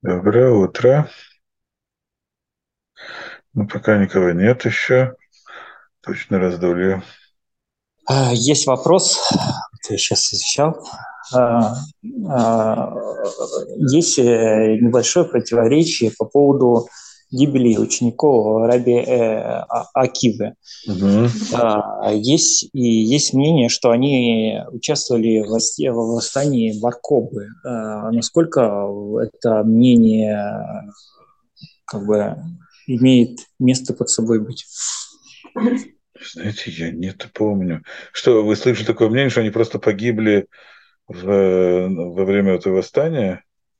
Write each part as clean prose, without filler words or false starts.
Доброе утро. Ну, пока никого нет еще. Точно раздолье. Есть вопрос, вот я сейчас изучал. А, а, Есть небольшое противоречие по поводу гибели учеников Раби Акивы. Угу. Есть мнение, что они участвовали в восстании Бар-Кохбы. Насколько это мнение как бы имеет место под собой быть? Знаете, я не то помню. Что, вы слышали такое мнение, что они просто погибли во время этого восстания?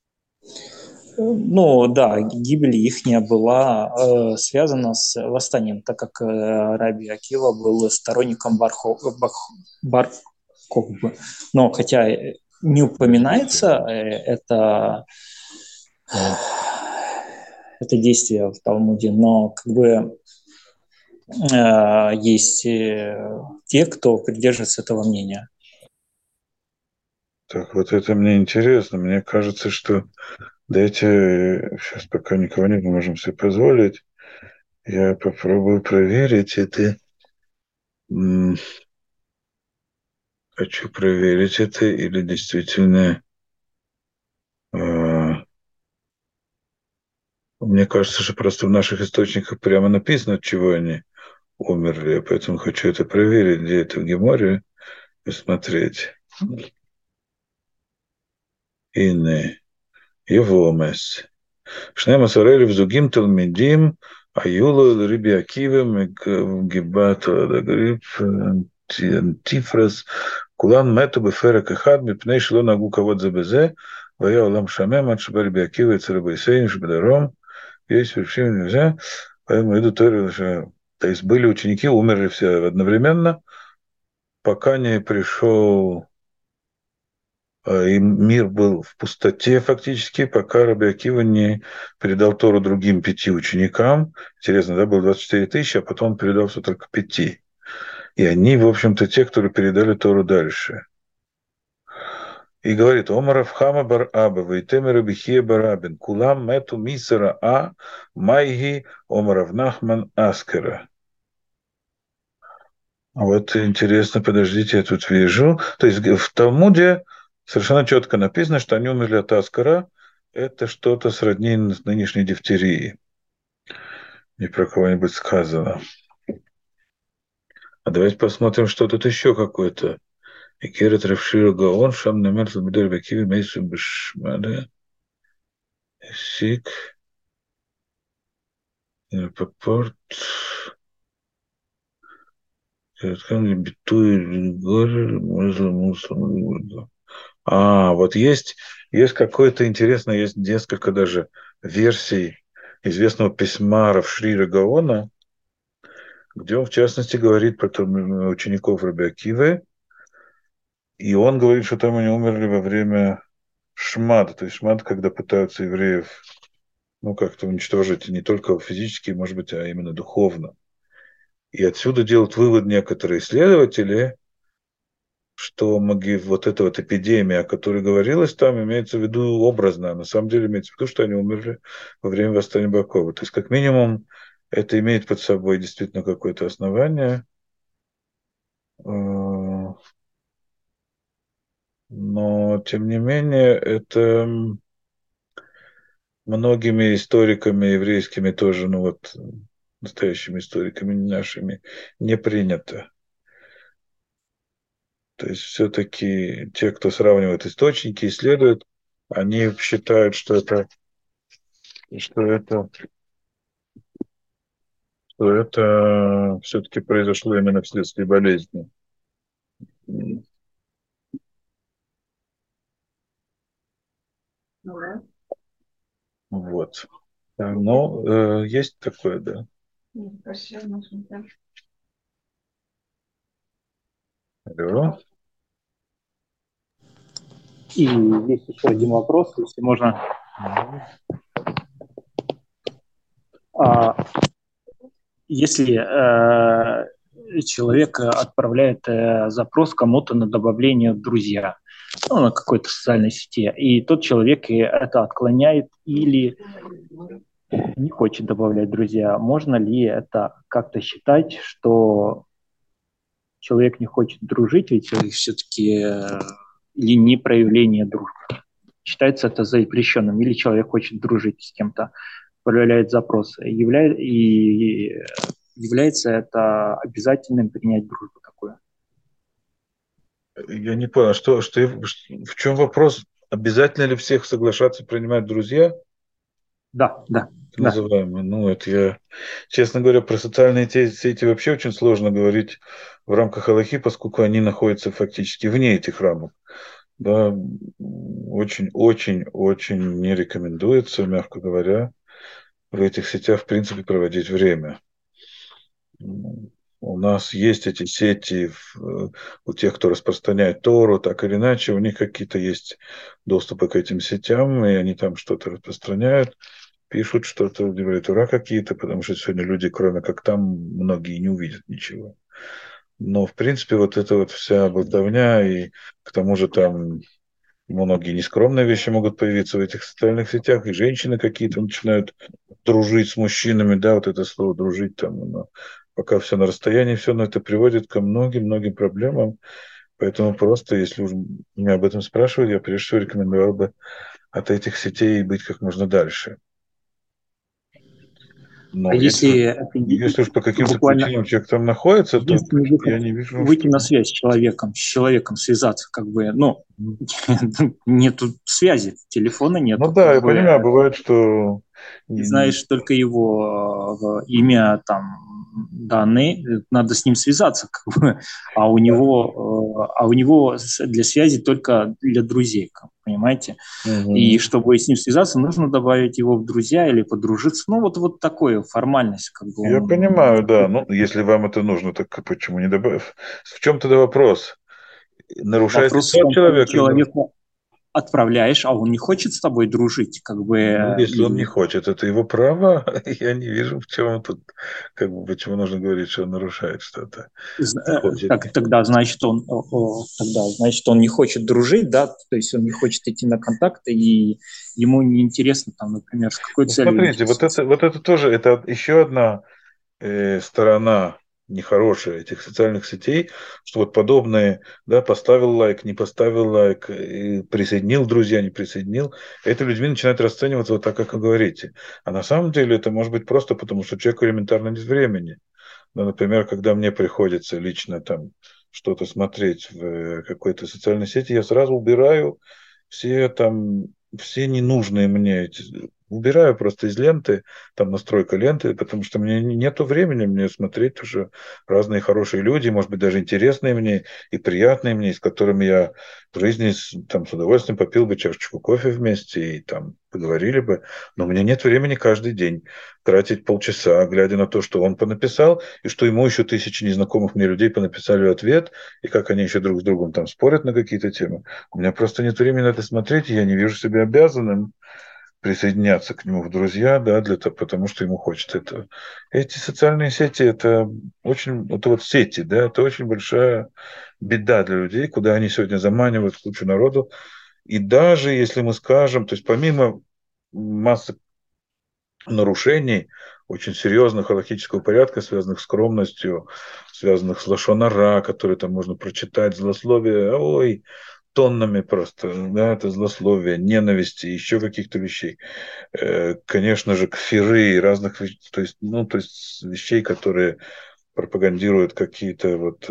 Ну да, гибель их не была связана с восстанием, так как Раби Акива был сторонником Бар-Кохбы. Но хотя не Подождите. упоминается э, это действие в Талмуде, но как бы есть те, кто придерживается этого мнения. Так, вот это мне интересно. Мне кажется, что дайте, сейчас пока никого нет, мы можем себе позволить. Я попробую проверить это. М, Хочу проверить это или действительно... Мне кажется, что просто в наших источниках прямо написано, от чего они умерли, поэтому хочу это проверить, где это в Геморе, и смотреть. Ине, Евомес. Шнемас Орелев Зугим Талмидим, Аюла Риби Акивем, Гибата Дагриб, Тифрас, Кулан Мету Беферек Эхад, Мипней Шло Нагу Кавод Забезе, Вая Улам Шамем, Ат Риби Акива, и Царабайсейн, Шбедаром, есть вообще нельзя. Поэтому иду Тору, что... То есть были ученики, умерли все одновременно, пока не пришел, и мир был в пустоте фактически, пока Раби Акива не передал Тору другим 5 ученикам. Интересно, да, было 24 тысячи, а потом он передал все только 5. И они, в общем-то, те, которые передали Тору дальше. И говорит, Омаров Хама бар Аба, Вейтемер Бихия барабин, Кулам Мету Мисара Майги, Омаров Нахман Аскера. А вот интересно, подождите, я тут вижу. То есть в Талмуде совершенно четко написано, что они умерли от аскара. Это что-то сродни нынешней дифтерии. Не про кого-нибудь сказано. А давайте посмотрим, что тут еще какое-то. Икерет Равшира Гаон, Шам Намер Лабидар Бакиви Мейсу Бешмада, Сик, Попорт, Битуй, Гор, Мусор, вот есть какое-то интересное, есть несколько даже версий известного письма Равшрира Гаона, где он, в частности, говорит про учеников Раби Акивы, и он говорит, что там они умерли во время шмада, то есть шмад, когда пытаются евреев, ну, как-то уничтожить не только физически, может быть, а именно духовно. И отсюда делают вывод некоторые исследователи, что вот эта вот эпидемия, о которой говорилось там, имеется в виду образно, а на самом деле имеется в виду, что они умерли во время восстания Бакова. То есть, как минимум, это имеет под собой действительно какое-то основание, но, тем не менее, это многими историками еврейскими тоже, ну вот, настоящими историками нашими, не принято. То есть все-таки те, кто сравнивает источники, исследуют, они считают, что это что это все-таки произошло именно вследствие болезни. Вот. Но есть такое, да. Алло. И есть еще один вопрос, если можно. А, Если человек отправляет запрос кому-то на добавление в друзья, ну, на какой-то социальной сети, и тот человек это отклоняет или не хочет добавлять друзья. Можно ли это как-то считать, что человек не хочет дружить, ведь все-таки или не проявление дружбы? Считается это запрещенным, или человек хочет дружить с кем-то, проявляет запрос, и является это обязательным принять дружбу такую? Я не понял, в чем вопрос? Обязательно ли всех соглашаться принимать друзья? Да, да, Так да. называемые. Ну, это я, честно говоря, про социальные сети вообще очень сложно говорить в рамках Аллахи, поскольку они находятся фактически вне этих рамок. Да, очень не рекомендуется, мягко говоря, в этих сетях, в принципе, проводить время. У нас есть эти сети у тех, кто распространяет Тору, так или иначе, у них какие-то есть доступы к этим сетям, и они там что-то распространяют, пишут что-то, говорят ура какие-то, потому что сегодня люди, кроме как там, многие не увидят ничего. Но, в принципе, вот эта вот вся болтовня, и к тому же там многие нескромные вещи могут появиться в этих социальных сетях, и женщины какие-то начинают дружить с мужчинами, да, вот это слово дружить там, оно, пока все на расстоянии, все, но это приводит ко многим проблемам, поэтому просто, если уж меня об этом спрашивают, я прежде всего рекомендовал бы от этих сетей быть как можно дальше. А Но если это если уж по каким-то буквально причинам человек там находится, то единственный выход я не вижу, выйти что... на связь с человеком связаться, как бы, ну, нету связи, телефона Ну нету, да, как я бы, понимаю, бывает, что ты знаешь только его имя, там, данные, надо с ним связаться, как бы, а у него для связи только для друзей, понимаете? И Мгм. чтобы с ним связаться, нужно добавить его в друзья или подружиться. Ну, вот такое формальность, как бы Я он... понимаю, да. Ну, если вам это нужно, так почему не добавив? В чем тогда вопрос? Нарушает ли Вопрос в тот том, что человек или нарушает? человека отправляешь, а он не хочет с тобой дружить, как бы, Ну, если он не или хочет, это его право. Я не вижу, в чем тут, как бы, почему нужно говорить, что он нарушает что-то. Не хочет. так, тогда, значит, он не хочет дружить, да, то есть он не хочет идти на контакты, и ему не интересно, там, например, с какой Ну, целью смотрите, идти в соцсети. вот это тоже, это еще одна сторона нехорошая этих социальных сетей, что вот подобные, да, поставил лайк, не поставил лайк, присоединил друзья, не присоединил, это людьми начинает расцениваться вот так, как вы говорите. А на самом деле это может быть просто потому, что человеку элементарно нет времени. Ну, например, когда мне приходится лично там что-то смотреть в какой-то социальной сети, я сразу убираю все там, все ненужные мне убираю просто из ленты, там настройка ленты, потому что мне нету времени мне смотреть уже разные хорошие люди, может быть, даже интересные мне и приятные мне, с которыми я в жизни там, с удовольствием попил бы чашечку кофе вместе и там поговорили бы. Но у меня нет времени каждый день тратить полчаса, глядя на то, что он понаписал, и что ему еще тысячи незнакомых мне людей понаписали в ответ, и как они еще друг с другом там спорят на какие-то темы. У меня просто нет времени на это смотреть, и я не вижу себя обязанным присоединяться к нему в друзья, да, для того, потому что ему хочется этого. Эти социальные сети, это очень, это вот сети, да, это очень большая беда для людей, куда они сегодня заманивают кучу народу. И даже если мы скажем, то есть помимо массы нарушений, очень серьезных аллахического порядка, связанных с скромностью, связанных с лошонара, которые там можно прочитать, злословие, ой, тоннами просто, да, это злословие, ненависти, еще каких-то вещей. Конечно же, кфиры и разных вещей, то есть, ну, то есть вещей, которые пропагандируют какие-то вот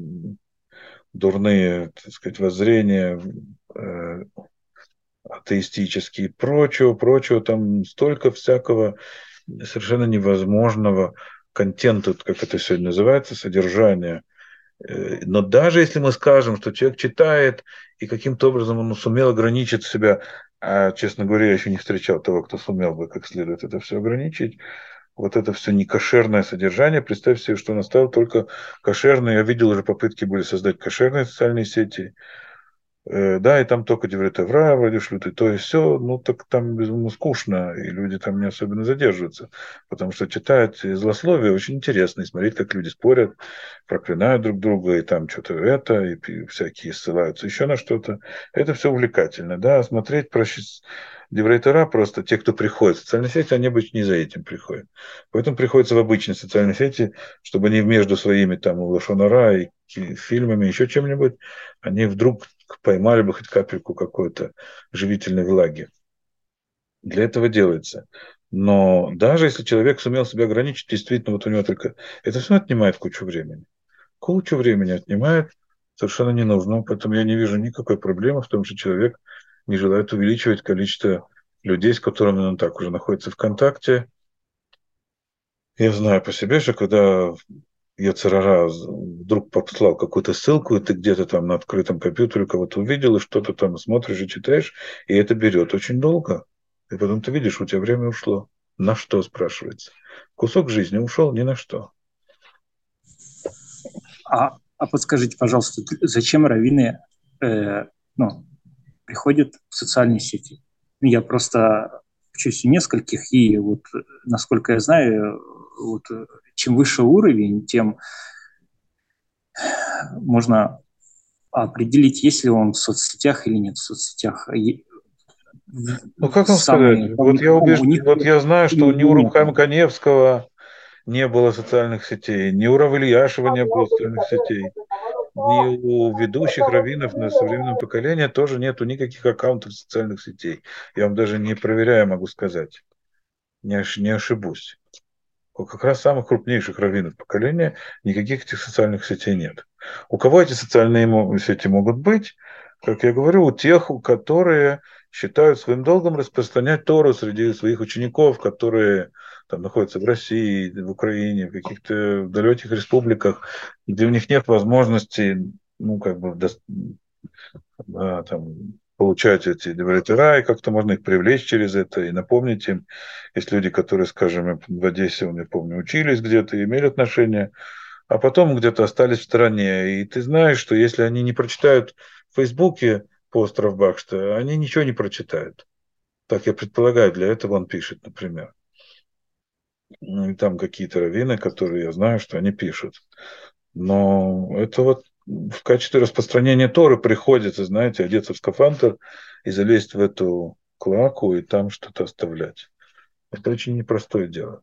дурные, так сказать, воззрения, э, атеистические, прочего, там столько всякого совершенно невозможного контента, как это сегодня называется, содержания. Но даже если мы скажем, что человек читает, и каким-то образом он сумел ограничить себя, а, честно говоря, я еще не встречал того, кто сумел бы как следует это все ограничить, вот это все некошерное содержание, представь себе, что он оставил только кошерные, я видел уже попытки были создать кошерные социальные сети, Да, и там только Деврей Тевра вроде шлют, и то, и все. Ну, так там безумно скучно, и люди там не особенно задерживаются. Потому что читать злословие очень интересно, и смотреть, как люди спорят, проклинают друг друга, и там что-то это, и всякие ссылаются еще на что-то. Это все увлекательно, да. А смотреть про Деврей Тора просто те, кто приходит в социальные сети, они обычно не за этим приходят. Поэтому приходится в обычные социальные сети, чтобы они между своими там лошонара и фильмами, еще чем-нибудь, они вдруг поймали бы хоть капельку какой-то живительной влаги. Для этого делается. Но даже если человек сумел себя ограничить, действительно, вот у него только... Это все отнимает кучу времени. Кучу времени отнимает, совершенно не нужно. Поэтому я не вижу никакой проблемы в том, что человек не желает увеличивать количество людей, с которыми он так уже находится в контакте. Я знаю по себе, что когда я ЦРРА вдруг послал какую-то ссылку, и ты где-то там на открытом компьютере кого-то увидел, и что-то там смотришь и читаешь, и это берет очень долго. И потом ты видишь, у тебя время ушло. На что, спрашивается? Кусок жизни ушел ни на что. А подскажите, пожалуйста, зачем раввины ну, приходят в социальные сети? Ну, я просто учусь у нескольких, и вот, насколько я знаю, вот, чем выше уровень, тем можно определить, есть ли он в соцсетях или нет в соцсетях. Ну, как вам сказать? Самые у них Вот я знаю, что ни у нет. Рубхама Каневского не было социальных сетей, ни у Рава Ильяшева не было социальных сетей. Ни у ведущих раввинов на современном поколении тоже нету никаких аккаунтов социальных сетей. Я вам даже не проверяя могу сказать. Не ошибусь. У как раз самых крупнейших раввинов поколения никаких этих социальных сетей нет. У кого эти социальные сети могут быть? Как я говорю, у тех, у которые считают своим долгом распространять Тору среди своих учеников, которые там находятся в России, в Украине, в каких-то далеких республиках, где у них нет возможности, ну, как бы, там, получать эти девретера, и как-то можно их привлечь через это и напомнить им. Есть люди, которые, скажем, в Одессе, я помню, учились где-то и имели отношения, а потом где-то остались в стороне. И ты знаешь, что если они не прочитают в Фейсбуке пост Равбахшта, они ничего не прочитают. Так я предполагаю, для этого он пишет, например. Ну, и там какие-то раввины, которые я знаю, что они пишут. Но это вот в качестве распространения Торы приходится, знаете, одеться в скафандр и залезть в эту клаку и там что-то оставлять. Это очень непростое дело.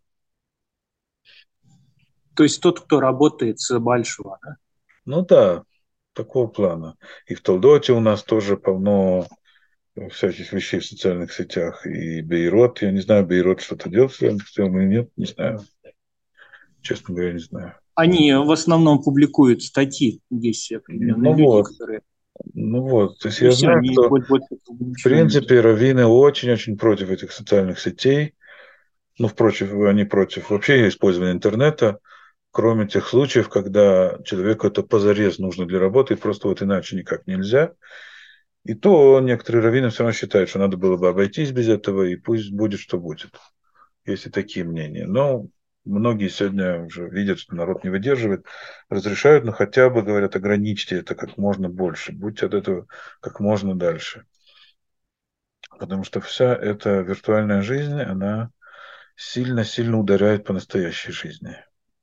То есть тот, кто работает с Большого, да? Ну да, такого плана. И в Толдоте у нас тоже полно всяких вещей в социальных сетях. И Бейрот, я не знаю, Бейрот что-то делает в социальных сетях или нет, не знаю. Честно говоря, не знаю. Они в основном публикуют статьи, есть определенные Ну люди, вот, которые... ну вот. То есть И я все, знаю, они что больше в ничего не принципе делают. раввины очень-очень против этих социальных сетей. Ну, впрочем, они против вообще использования интернета, кроме тех случаев, когда человеку это позарез нужно для работы, и просто вот иначе никак нельзя. И то некоторые раввины все равно считают, что надо было бы обойтись без этого, и пусть будет, что будет. Есть и такие мнения. Но многие сегодня уже видят, что народ не выдерживает, разрешают, но хотя бы, говорят, ограничьте это как можно больше, будьте от этого как можно дальше. Потому что вся эта виртуальная жизнь, она сильно-сильно ударяет по настоящей жизни.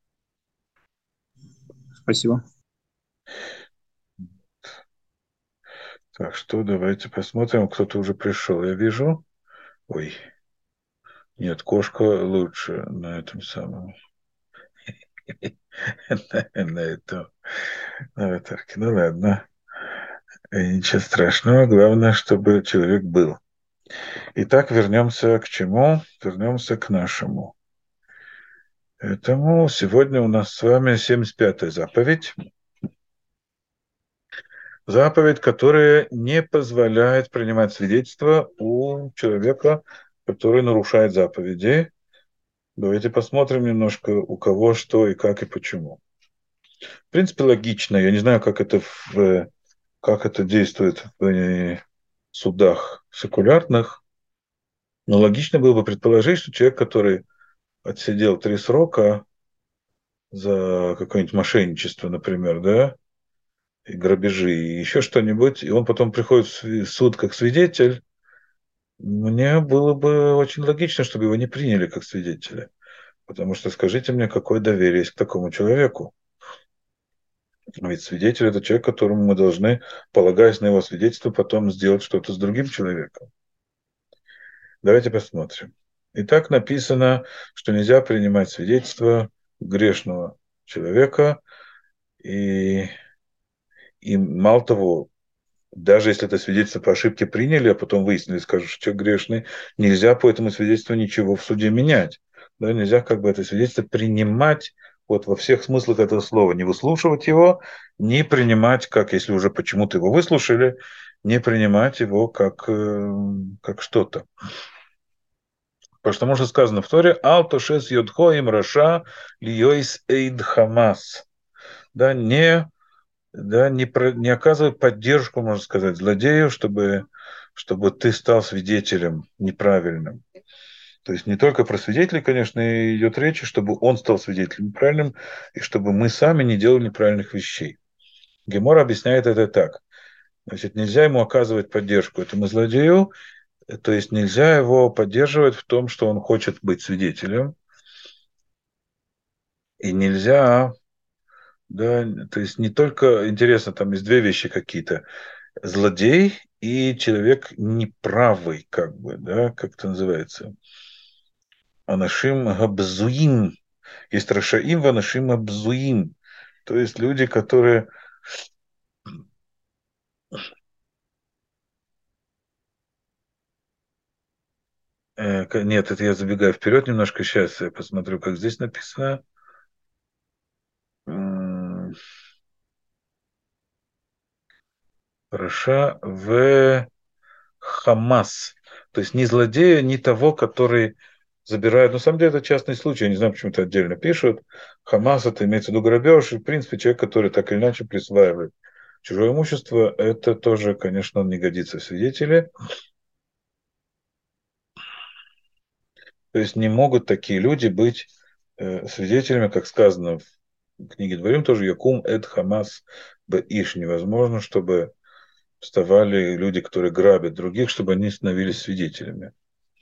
Спасибо. Так что давайте посмотрим. Кто-то уже пришел, я вижу. Ой, нет, кошка лучше на этом самом. На этом аватарке. Ну ладно, ничего страшного. Главное, чтобы человек был. Итак, вернемся к чему? Вернемся к нашему. Этому сегодня у нас с вами 75-я заповедь. Заповедь, которая не позволяет принимать свидетельство у человека, который нарушает заповеди. Давайте посмотрим немножко, у кого что и как и почему. В принципе, логично. Я не знаю, как это действует в судах секулярных, но логично было бы предположить, что человек, который отсидел 3 срока за какое-нибудь мошенничество, например, да, и грабежи, и еще что-нибудь, и он потом приходит в суд как свидетель, мне было бы очень логично, чтобы его не приняли как свидетеля. Потому что скажите мне, какое доверие есть к такому человеку? Ведь свидетель – это человек, которому мы должны, полагаясь на его свидетельство, потом сделать что-то с другим человеком. Давайте посмотрим. Итак, написано, что нельзя принимать свидетельство грешного человека, и, и мало того, даже если это свидетельство по ошибке приняли, а потом выяснили, скажут, что человек грешный, нельзя по этому свидетельству ничего в суде менять. Да, нельзя как бы это свидетельство принимать вот во всех смыслах этого слова, не выслушивать его, не принимать, как если уже почему-то его выслушали, не принимать его как что-то. Потому что сказано в Торе «Алтошес йодхо им раша льёйс эйд хамас». Да, не оказывай поддержку, можно сказать, злодею, чтобы ты стал свидетелем неправильным. То есть не только про свидетелей, конечно, идет речь, чтобы он стал свидетелем неправильным, и чтобы мы сами не делали неправильных вещей. Гемор объясняет это так. Значит, нельзя ему оказывать поддержку этому злодею, то есть нельзя его поддерживать в том, что он хочет быть свидетелем, и нельзя, да, то есть не только, интересно, там есть две вещи какие-то. Злодей и человек неправый, как бы, да, как это называется. Анашим габзуим. Есть рашаим, ванашим габзуим. То есть люди, которые... Нет, это я забегаю вперед немножко. Сейчас я посмотрю, как здесь написано. Раша в Хамас. То есть не злодея, не того, который забирает. На самом деле это частный случай. Я не знаю, почему это отдельно пишут. Хамас это имеется в виду грабеж. И, в принципе, человек, который так или иначе присваивает чужое имущество, это тоже, конечно, не годится в свидетели. То есть не могут такие люди быть свидетелями, как сказано в книге Дворим, тоже Якум Эд Хамас Б Иш. Невозможно, чтобы вставали люди, которые грабят других, чтобы они становились свидетелями.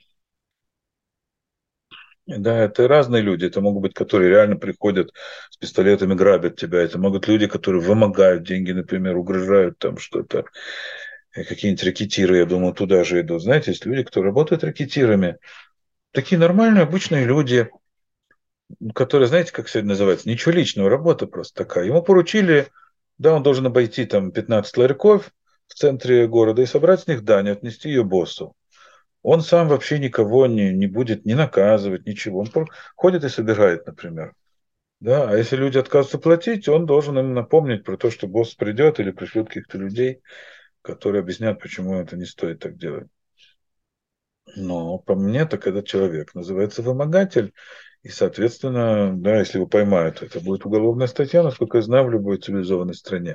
Да, это разные люди. Это могут быть, которые реально приходят с пистолетами, грабят тебя. Это могут люди, которые вымогают деньги, например, угрожают там что-то. И какие-нибудь рекетиры, я думаю, туда же идут. Знаете, есть люди, которые работают рекетирами. Такие нормальные, обычные люди, которые, знаете, как сегодня называется, ничего личного, работа просто такая. Ему поручили, да, он должен обойти там 15 ларьков в центре города и собрать с них дань, отнести ее боссу. Он сам вообще никого не будет не наказывать, ничего. Он ходит и собирает, например. Да, а если люди отказываются платить, он должен им напомнить про то, что босс придет или пришлет каких-то людей, которые объяснят, почему это не стоит так делать. Но по мне, так этот человек называется вымогатель. И, соответственно, да, если его поймают, это будет уголовная статья, насколько я знаю, в любой цивилизованной стране.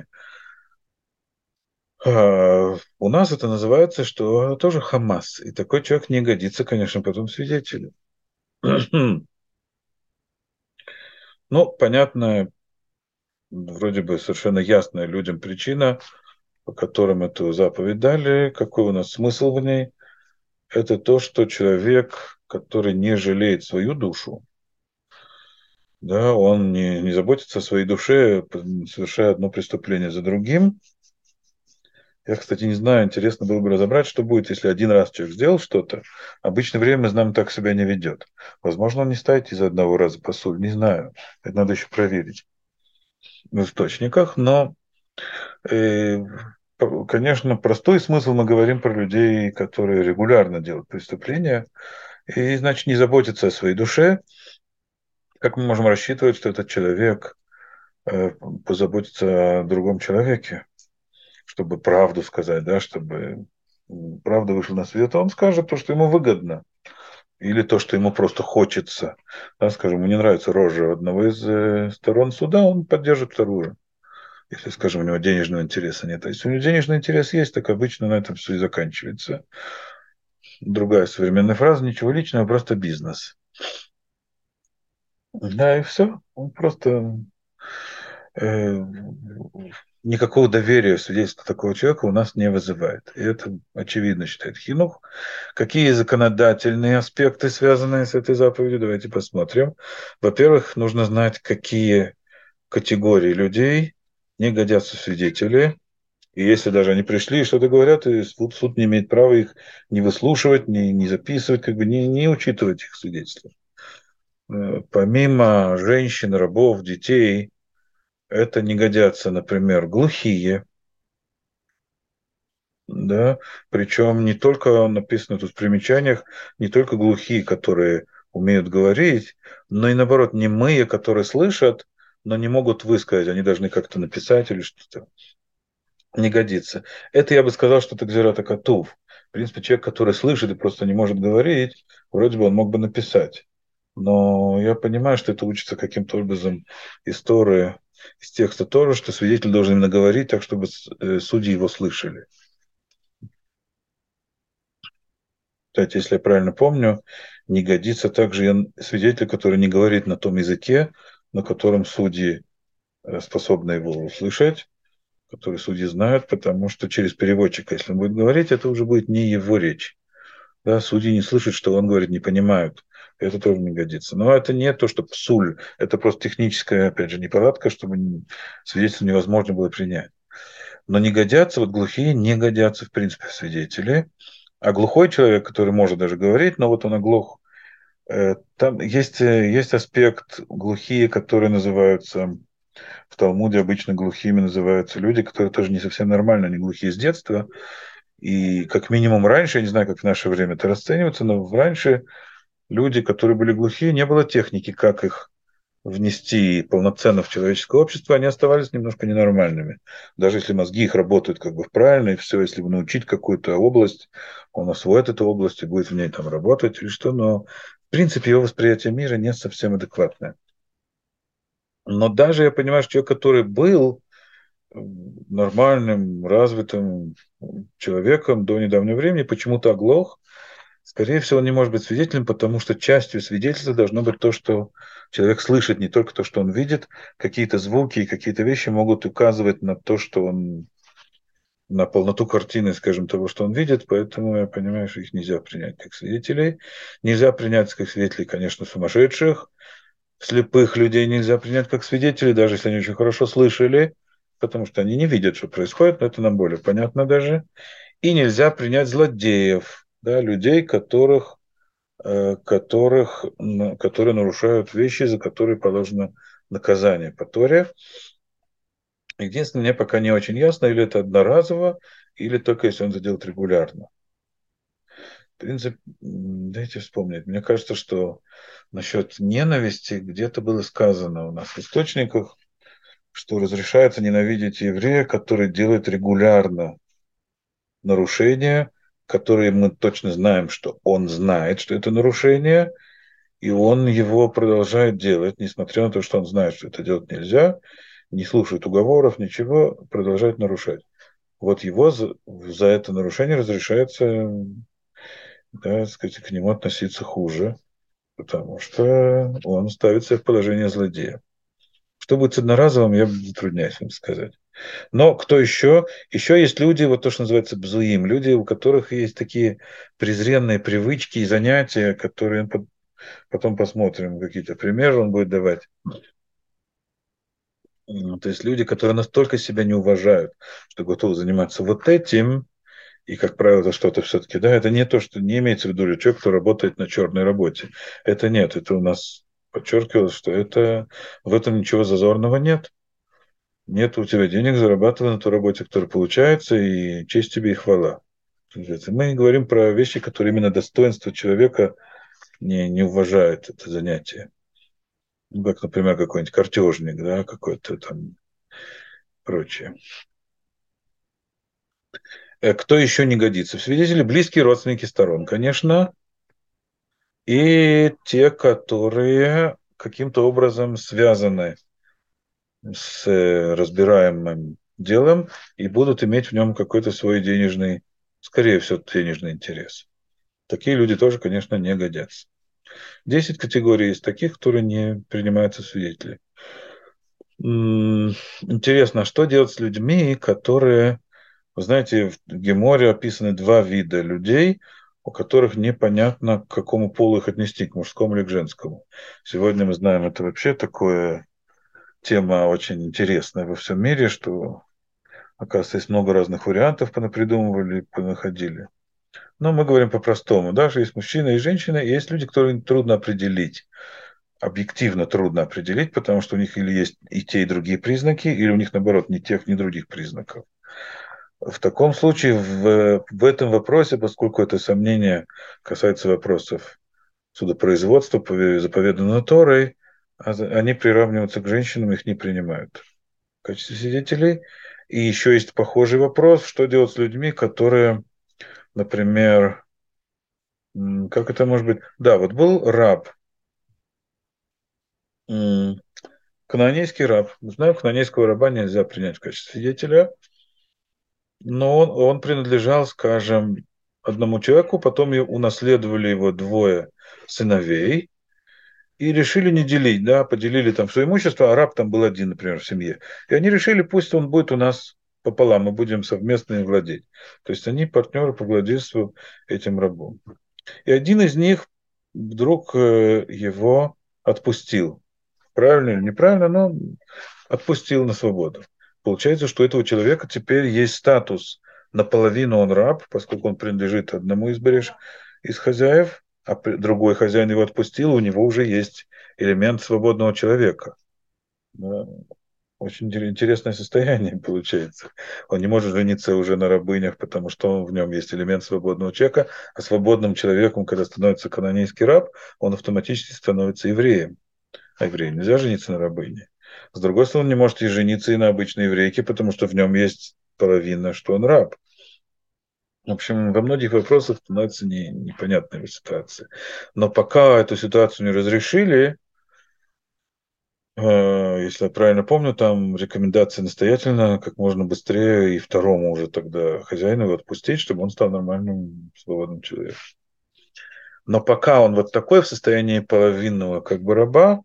У нас это называется, что тоже Хамас. И такой человек не годится, конечно, потом свидетелю. Ну, понятно, вроде бы совершенно ясная людям причина, по которым эту заповедь дали. Какой у нас смысл в ней? Это то, что человек, который не жалеет свою душу, да, он не заботится о своей душе, совершая одно преступление за другим. Я, кстати, не знаю, интересно было бы разобрать, что будет, если один раз человек сделал что-то. Обычно время, мы знаем, так себя не ведет. Возможно, он не ставит из одного раза посуль, не знаю. Это надо еще проверить в источниках, но э, конечно, простой смысл мы говорим про людей, которые регулярно делают преступления, и, значит, не заботятся о своей душе. Как мы можем рассчитывать, что этот человек позаботится о другом человеке, чтобы правду сказать, да, чтобы правда вышла на свет, он скажет то, что ему выгодно, или то, что ему просто хочется. Да, скажем, ему не нравится рожа одного из сторон суда, он поддержит вторую. Если, скажем, у него денежного интереса нет. А если у него денежный интерес есть, так обычно на этом все и заканчивается. Другая современная фраза, ничего личного, просто бизнес. Да, и все. Он просто... э, никакого доверия свидетельства такого человека у нас не вызывает. И это очевидно, считает Хинух. Какие законодательные аспекты, связанные с этой заповедью, давайте посмотрим. Во-первых, нужно знать, какие категории людей не годятся в свидетели. И если даже они пришли и что-то говорят, и суд не имеет права их не выслушивать, не записывать, как бы не учитывать их свидетельства. Помимо женщин, рабов, детей, это не годятся, например, глухие, да, причем не только написано тут в примечаниях, не только глухие, которые умеют говорить, но и наоборот немые, которые слышат, но не могут высказать, они должны как-то написать или что-то. Не годится. Это я бы сказал, что это гзерат акатув. В принципе, человек, который слышит и просто не может говорить, вроде бы он мог бы написать. Но я понимаю, что это учится каким-то образом из Торы, из текста Торы, что свидетель должен именно говорить так, чтобы судьи его слышали. Кстати, если я правильно помню, не годится также и свидетель, который не говорит на том языке, на котором судьи способны его услышать, который судьи знают, потому что через переводчика, если он будет говорить, это уже будет не его речь. Да, судьи не слышат, что он говорит, не понимают. Это тоже не годится. Но это не то, что псуль. Это просто техническая, опять же, неполадка, чтобы свидетельство невозможно было принять. Но не годятся, вот глухие не годятся, в принципе, в свидетели. А глухой человек, который может даже говорить, но вот он оглох, там есть аспект глухие, которые называются в Талмуде обычно глухими называются люди, которые тоже не совсем нормально, они глухие с детства. И как минимум раньше, я не знаю, как в наше время это расценивается, но раньше люди, которые были глухие, не было техники, как их внести полноценно в человеческое общество, они оставались немножко ненормальными. Даже если мозги их работают как бы правильно, и все, если научить какую-то область, он освоит эту область и будет в ней там работать или что, но в принципе его восприятие мира не совсем адекватное. Но даже я понимаю, что человек, который был нормальным, развитым человеком до недавнего времени, почему-то оглох. Скорее всего, он не может быть свидетелем, потому что частью свидетельства должно быть то, что человек слышит, не только то, что он видит. Какие-то звуки и какие-то вещи могут указывать на то, что он на полноту картины, скажем, того, что он видит, поэтому я понимаю, что их нельзя принять как свидетелей. Нельзя принять как свидетелей, конечно, сумасшедших. Слепых людей нельзя принять как свидетелей, даже если они очень хорошо слышали, потому что они не видят, что происходит, но это нам более понятно даже. И нельзя принять злодеев, да, людей, которые нарушают вещи, за которые положено наказание по Торе. Единственное, мне пока не очень ясно, или это одноразово, или только если он это делает регулярно. В принципе, дайте вспомнить. Мне кажется, что насчет ненависти где-то было сказано у нас в источниках, что разрешается ненавидеть еврея, который делает регулярно нарушения, которые мы точно знаем, что он знает, что это нарушение, и он его продолжает делать, несмотря на то, что он знает, что это делать нельзя, не слушает уговоров, ничего, продолжает нарушать. Вот его за это нарушение разрешается, да, сказать, к нему относиться хуже, потому что он ставит себя в положение злодея. Что будет с одноразовым, я затрудняюсь вам сказать. Но кто еще? Еще есть люди, вот то, что называется бзуим, люди, у которых есть такие презренные привычки и занятия, которые потом посмотрим, какие-то примеры он будет давать. То есть люди, которые настолько себя не уважают, что готовы заниматься вот этим, и, как правило, это что-то все-таки, да, это не то, что не имеется в виду человек, кто работает на черной работе. Это нет, это у нас подчеркивалось, что это, в этом ничего зазорного нет. Нет у тебя денег, зарабатывай на той работе, которая получается, и честь тебе и хвала. Мы говорим про вещи, которые именно достоинство человека не уважают это занятие. Ну, как, например, какой-нибудь картежник, да, какой-то там прочее. Кто еще не годится? В свидетели близкие родственники сторон, конечно, и те, которые каким-то образом связаны с разбираемым делом и будут иметь в нем какой-то свой денежный, скорее всего, денежный интерес. Такие люди тоже, конечно, не годятся. 10 категорий есть таких, которые не принимаются в свидетели. Интересно, что делать с людьми, которые, вы знаете, в Геморе описаны два вида людей, у которых непонятно, к какому полу их отнести, к мужскому или к женскому. Сегодня мы знаем, это вообще такая тема очень интересная во всем мире, что, оказывается, есть много разных вариантов, понапридумывали, понаходили. Но мы говорим по-простому. Даже есть мужчина и женщина, и есть люди, которые трудно определить. Объективно трудно определить, потому что у них или есть и те, и другие признаки, или у них, наоборот, ни тех, ни других признаков. В таком случае в этом вопросе, поскольку это сомнение касается вопросов судопроизводства, заповеданного Торой, они приравниваются к женщинам, их не принимают в качестве свидетелей. И еще есть похожий вопрос, что делать с людьми, которые, например, как это может быть? Да, вот был раб, канонейский раб. Мы знаем, канонейского раба нельзя принять в качестве свидетеля, но он принадлежал, скажем, одному человеку, потом унаследовали его двое сыновей и решили не делить, да, поделили там все имущество, а раб там был один, например, в семье. И они решили, пусть он будет у нас пополам, мы будем совместно им владеть. То есть они партнеры по владельству этим рабом. И один из них вдруг его отпустил. Правильно или неправильно, но отпустил на свободу. Получается, что у этого человека теперь есть статус. Наполовину он раб, поскольку он принадлежит одному из хозяев, а другой хозяин его отпустил, у него уже есть элемент свободного человека. Да. Очень интересное состояние получается. Он не может жениться уже на рабынях, потому что в нем есть элемент свободного человека, а свободным человеком, когда становится канонейский раб, он автоматически становится евреем. А еврею нельзя жениться на рабыне. С другой стороны, он не может и жениться и на обычной еврейке, потому что в нем есть половина, что он раб. В общем, во многих вопросах становится непонятная ситуация. Но пока эту ситуацию не разрешили, если я правильно помню, там рекомендация настоятельно как можно быстрее и второму уже тогда хозяину его отпустить, чтобы он стал нормальным, свободным человеком. Но пока он вот такой в состоянии половинного как бы раба,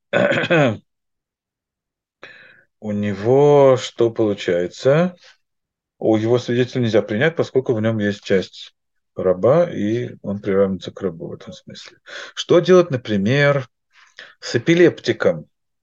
у него что получается? У его свидетеля нельзя принять, поскольку в нем есть часть раба, и он приравнивается к рабу в этом смысле. Что делать, например, с эпилептиком?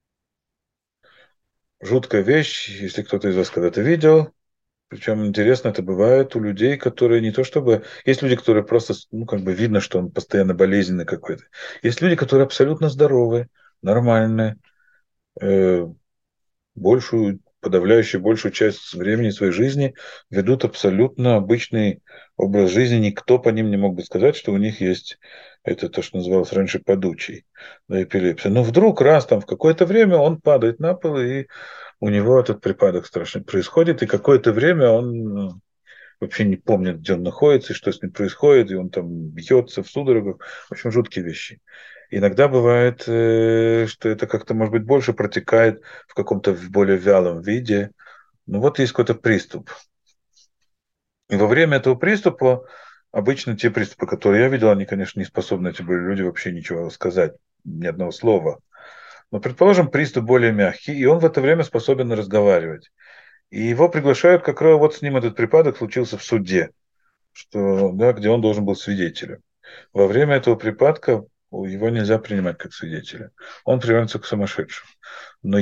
Жуткая вещь, если кто-то из вас когда-то видел. Причем интересно, это бывает у людей, которые не то чтобы... Есть люди, которые просто, ну, как бы видно, что он постоянно болезненный какой-то. Есть люди, которые абсолютно здоровые, нормальные, э, подавляющую большую часть времени своей жизни ведут абсолютно обычный образ жизни. Никто по ним не мог бы сказать, что у них есть это то, что называлось раньше подучий, да, эпилепсия. Но вдруг раз там в какое-то время он падает на пол, и у него этот припадок страшный происходит, и какое-то время он вообще не помнит, где он находится, и что с ним происходит, и он там бьется в судорогах. В общем, жуткие вещи. Иногда бывает, что это как-то, может быть, больше протекает в каком-то более вялом виде. Ну вот есть какой-то приступ. И во время этого приступа, обычно те приступы, которые я видел, они, конечно, не способны, эти были люди, вообще ничего сказать, ни одного слова. Но, предположим, приступ более мягкий, и он в это время способен разговаривать. И его приглашают, как раз вот с ним этот припадок случился в суде, что, да, где он должен был свидетелем. Во время этого припадка его нельзя принимать как свидетеля. Он приводится к сумасшедшему. Но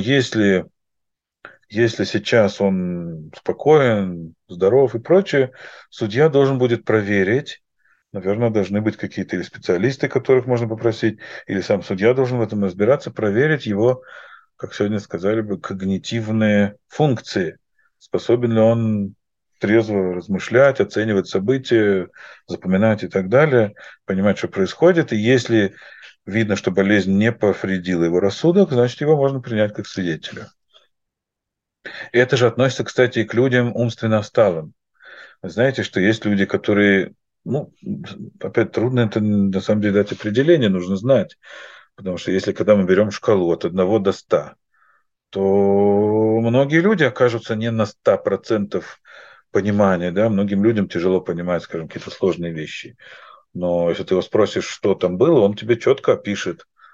если сейчас он спокоен, здоров и прочее, судья должен будет проверить, наверное, должны быть какие-то или специалисты, которых можно попросить, или сам судья должен в этом разбираться, проверить его, как сегодня сказали бы, когнитивные функции. Способен ли он трезво размышлять, оценивать события, запоминать и так далее, понимать, что происходит. И если видно, что болезнь не повредила его рассудок, значит, его можно принять как свидетеля. И это же относится, кстати, и к людям умственно отсталым. Вы знаете, что есть люди, которые, ну, опять трудно это на самом деле дать определение, нужно знать. Потому что если когда мы берем шкалу от 1 до 100, то многие люди окажутся не на 100% понимания, да, многим людям тяжело понимать, скажем, какие-то сложные вещи. Но если ты его спросишь, что там было, он тебе четко опишет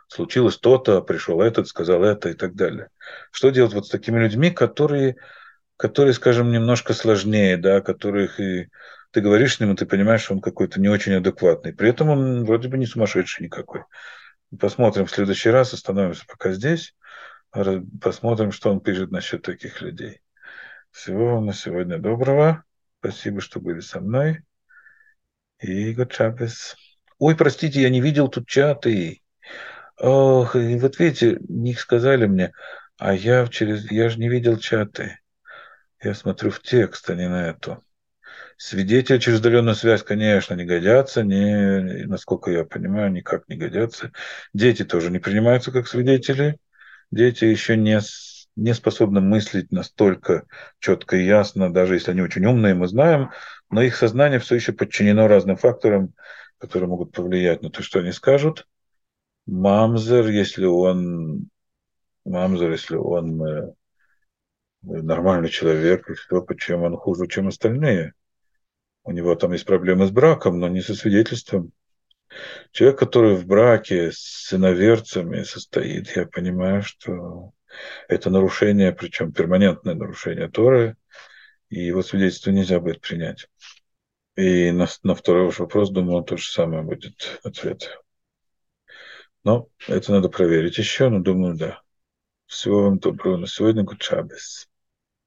случилось то-то, пришел этот, сказал это и так далее. Что делать вот с такими людьми, которые, скажем, немножко сложнее, да, которых и ты говоришь с ним, и ты понимаешь, что он какой-то не очень адекватный. При этом он вроде бы не сумасшедший никакой. Посмотрим в следующий раз, остановимся пока здесь, посмотрим, что он пишет насчет таких людей. Всего вам на сегодня доброго. Спасибо, что были со мной. И Гудшабес. Ой, простите, я не видел тут чаты. Ох, и вот видите, не сказали мне, а я же не видел чаты. Я смотрю в текст, а не на эту. Свидетели через удаленную связь, конечно, не годятся, насколько я понимаю, никак не годятся. Дети тоже не принимаются как свидетели. Дети еще не способны мыслить настолько четко и ясно, даже если они очень умные, мы знаем, но их сознание все еще подчинено разным факторам, которые могут повлиять на то, что они скажут. Мамзер, если он, если он нормальный человек, и все, почему он хуже, чем остальные. У него там есть проблемы с браком, но не со свидетельством. Человек, который в браке с иноверцами состоит, я понимаю, что это нарушение, причем перманентное нарушение Торы, и его свидетельство нельзя будет принять. И на второй ваш вопрос, думаю, то же самое будет ответ. Но это надо проверить еще, но думаю, да. Всего вам доброго на сегодня. Гуд шабес.